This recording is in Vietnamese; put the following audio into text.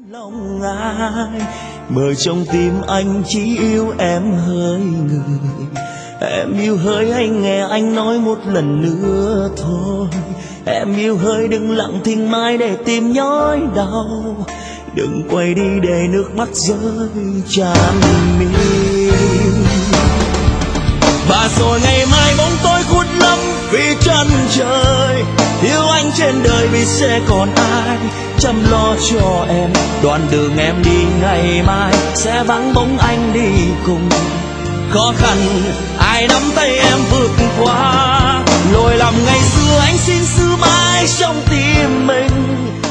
lòng ai mơ trong tim anh chỉ yêu em hơi người. Em yêu hỡi anh nghe anh nói một lần nữa thôi. Em yêu hỡi đừng lặng thinh mãi để tim nhói đau. Đừng quay đi để nước mắt rơi tràn mi. Và rồi ngày mai bóng tối khuất lấp vì chân trời. Yêu anh trên đời vì sẽ còn ai chăm lo cho em. Đoạn đường em đi ngày mai sẽ vắng bóng anh đi cùng. Khó khăn ai nắm tay em vượt qua. Lỗi lầm ngày xưa anh xin giữ mãi trong tim mình.